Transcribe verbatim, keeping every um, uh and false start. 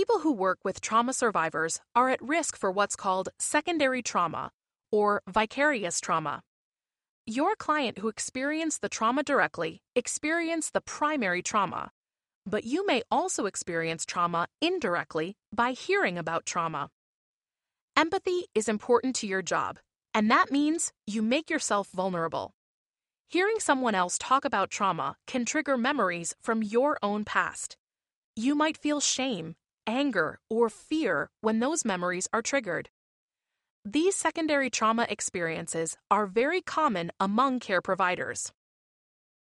People who work with trauma survivors are at risk for what's called secondary trauma or vicarious trauma. Your client who experienced the trauma directly experienced the primary trauma, but you may also experience trauma indirectly by hearing about trauma. Empathy is important to your job, and that means you make yourself vulnerable. Hearing someone else talk about trauma can trigger memories from your own past. You might feel shame, anger, or fear when those memories are triggered. These secondary trauma experiences are very common among care providers.